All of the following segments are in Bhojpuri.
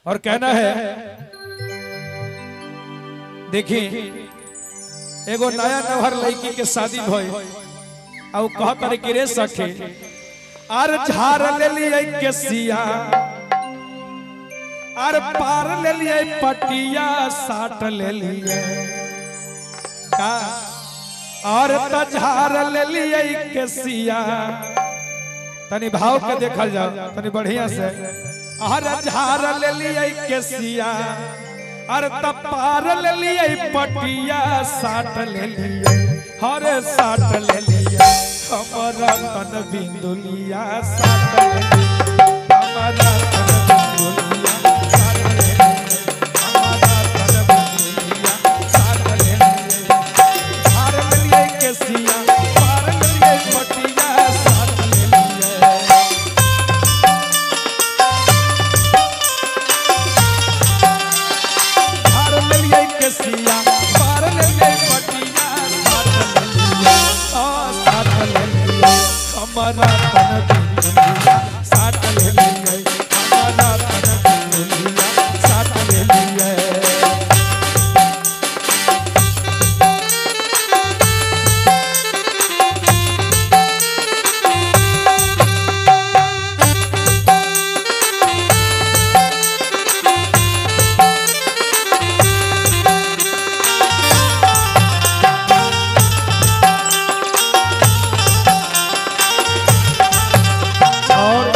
और कहना है देखी एगो नया नवहर लड़की के शादी भई और कह करे कि रे सखे आर झार ले लिए केसिया आर पार ले लिए पटिया साट ले लिए का और तझार ले लिए केसिया तनी भाव के देखल जाओ तनी बढ़िया से और झार ले लिए केसिया और तपार ले लिए पटिया साट ले लिए हरे साट ले लिए हमारा तन बिंदुलिया साट ले लिए हमारा तन बिंदुलिया साट ले लिए हमारा तन बिंदुलिया साट ले लिए झार ले लिए केसिया पार ले लिए पटिया साट ले लिए झार ले लिए केसिया पार ले लिए पटिया साट ले लिए साट ले लिए हमारा तन बिंदुलिया साट ले लिए हमारा तन बिंदुलिया साट ले लिए और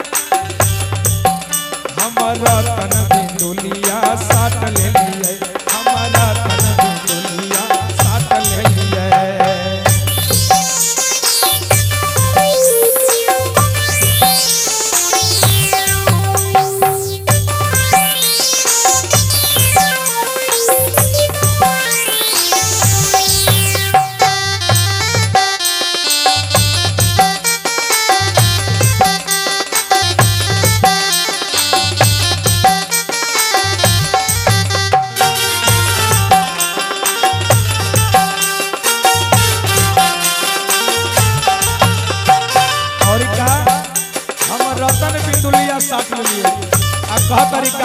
हमारा तन बिंदुलिया साट ले लिए हमारा तन बिंदुलिया साट ले लिए और का हम रतन बिंदुलिया साथ लिए आ कह तरीका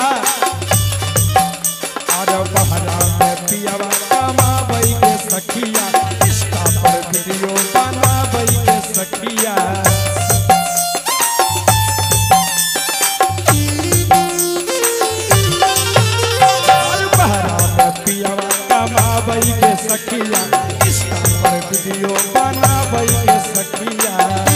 और बहरा में पियावा कमाबई के सखिया इसका पर वीडियो बनाबई के सखिया और बहरा में पियावा कमाबई के सखिया इसका पर वीडियो बनाबई के सखिया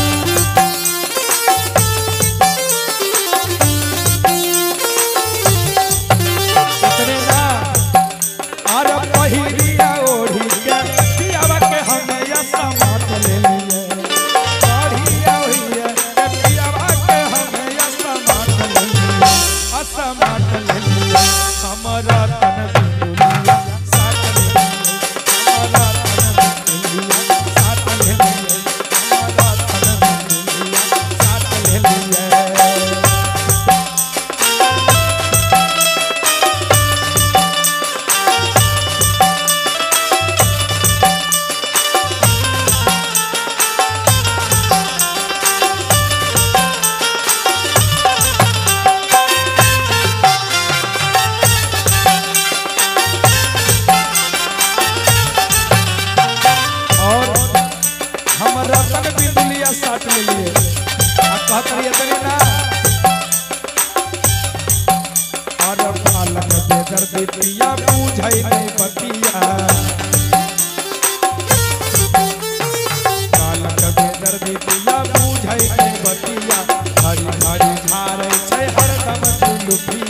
इतने ना और पहिरिया ओढ़ी के पियावा के हमें या समाट ले लिए बढ़िया हुई है के पियावा के हमें या समाट ले लिए असमाट ले लिए हमारा तन बिंदुलिया साट ले लिए हमारा तन बिंदुलिया साट ले लिए हमारा तन बिंदुलिया साट ले लिए और हम रतन बिंदुलिया साट ले लिए आ कहत रहिए तनी ना और बालक बेदर दिया बुझाई नहीं बतिया बालक बेदर दिया बुझाई नहीं बतिया हरी हरी झारे छै हरदम चुलुकिया